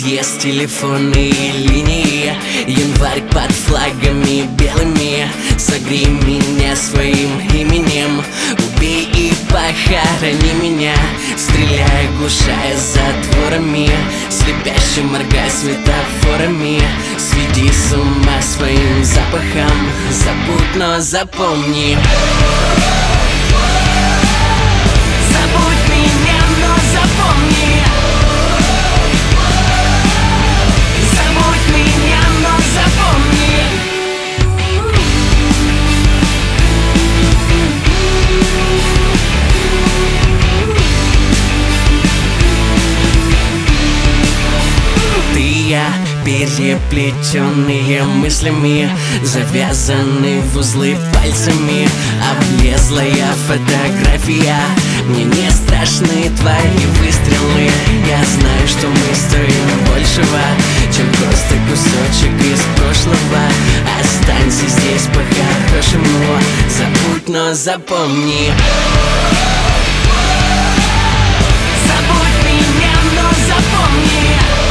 разъезд, телефонные линии, январь под флагами белыми. Согрей меня своим именем, убей и похорони меня, стреляя, глушая затворами, слепяще моргай светофорами. Сведи с ума своим запахом, забудь, но запомни. Забудь меня, но запомни. Забудь меня, но запомни. Ты и я, переплетенные мыслями, завязаны в узлы пальцами. Облезлая фотография, мне не страшны твои выстрелы. Я знаю, что мы стоим большего, чем просто кусочек из прошлого. Останься здесь по-хорошему, забудь, но запомни. Забудь меня, но запомни.